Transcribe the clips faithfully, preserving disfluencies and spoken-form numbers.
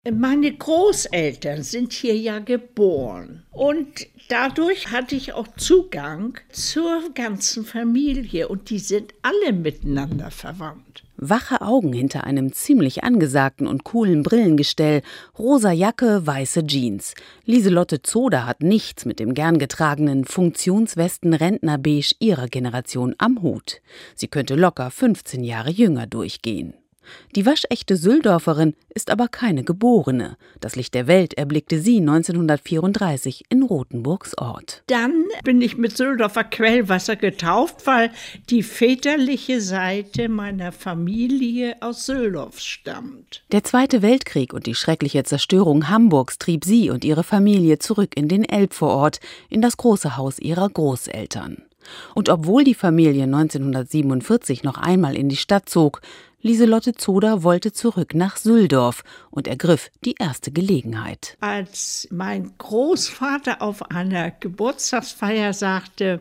Meine Großeltern sind hier ja geboren und dadurch hatte ich auch Zugang zur ganzen Familie und die sind alle miteinander verwandt. Wache Augen hinter einem ziemlich angesagten und coolen Brillengestell, rosa Jacke, weiße Jeans. Lieselotte Zoder hat nichts mit dem gern getragenen Funktionswesten-Rentnerbeige ihrer Generation am Hut. Sie könnte locker fünfzehn Jahre jünger durchgehen. Die waschechte Sülldorferin ist aber keine Geborene. Das Licht der Welt erblickte sie neunzehnhundertvierunddreißig in Rothenburgs Ort. Dann bin ich mit Sülldorfer Quellwasser getauft, weil die väterliche Seite meiner Familie aus Sülldorf stammt. Der Zweite Weltkrieg und die schreckliche Zerstörung Hamburgs trieb sie und ihre Familie zurück in den Elbvorort, in das große Haus ihrer Großeltern. Und obwohl die Familie neunzehnhundertsiebenundvierzig noch einmal in die Stadt zog, Lieselotte Zoder wollte zurück nach Sülldorf und ergriff die erste Gelegenheit. Als mein Großvater auf einer Geburtstagsfeier sagte,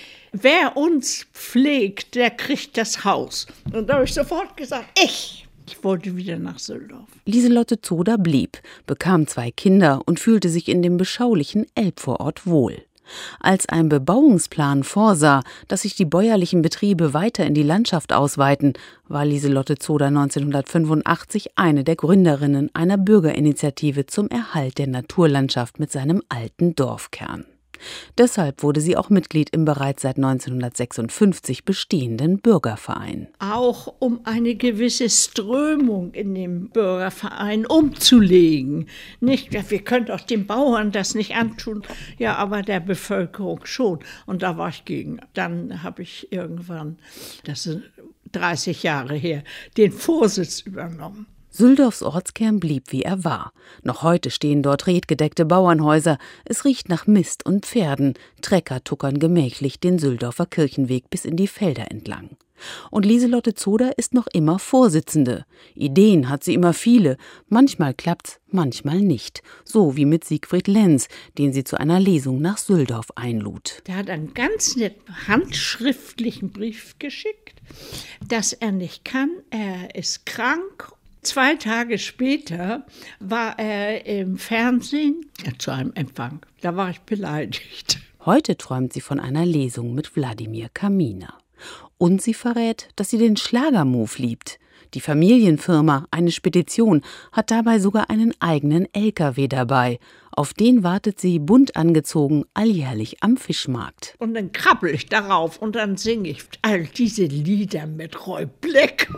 wer uns pflegt, der kriegt das Haus. Und da habe ich sofort gesagt, ich. Ich wollte wieder nach Sülldorf. Lieselotte Zoder blieb, bekam zwei Kinder und fühlte sich in dem beschaulichen Elbvorort wohl. Als ein Bebauungsplan vorsah, dass sich die bäuerlichen Betriebe weiter in die Landschaft ausweiten, war Lieselotte Zoder neunzehnhundertfünfundachtzig eine der Gründerinnen einer Bürgerinitiative zum Erhalt der Naturlandschaft mit seinem alten Dorfkern. Deshalb wurde sie auch Mitglied im bereits seit neunzehnhundertsechsundfünfzig bestehenden Bürgerverein. Auch um eine gewisse Strömung in dem Bürgerverein umzulegen. Nicht, ja, wir können doch den Bauern das nicht antun, ja, aber der Bevölkerung schon. Und da war ich gegen. Dann habe ich irgendwann, das ist dreißig Jahre her, den Vorsitz übernommen. Sülldorfs Ortskern blieb, wie er war. Noch heute stehen dort redgedeckte Bauernhäuser. Es riecht nach Mist und Pferden. Trecker tuckern gemächlich den Sülldorfer Kirchenweg bis in die Felder entlang. Und Lieselotte Zoder ist noch immer Vorsitzende. Ideen hat sie immer viele. Manchmal klappt's, manchmal nicht. So wie mit Siegfried Lenz, den sie zu einer Lesung nach Sülldorf einlud. Der hat einen ganz netten handschriftlichen Brief geschickt, dass er nicht kann, er ist krank. Zwei Tage später war er im Fernsehen zu einem Empfang. Da war ich beleidigt. Heute träumt sie von einer Lesung mit Wladimir Kaminer. Und sie verrät, dass sie den Schlagermove liebt. Die Familienfirma, eine Spedition, hat dabei sogar einen eigenen L K W dabei. Auf den wartet sie bunt angezogen alljährlich am Fischmarkt. Und dann krabbel ich darauf und dann singe ich all diese Lieder mit Roy Black.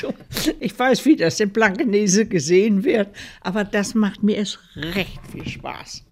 Ich weiß, wie das in Blankenese gesehen wird, aber das macht mir erst recht viel Spaß.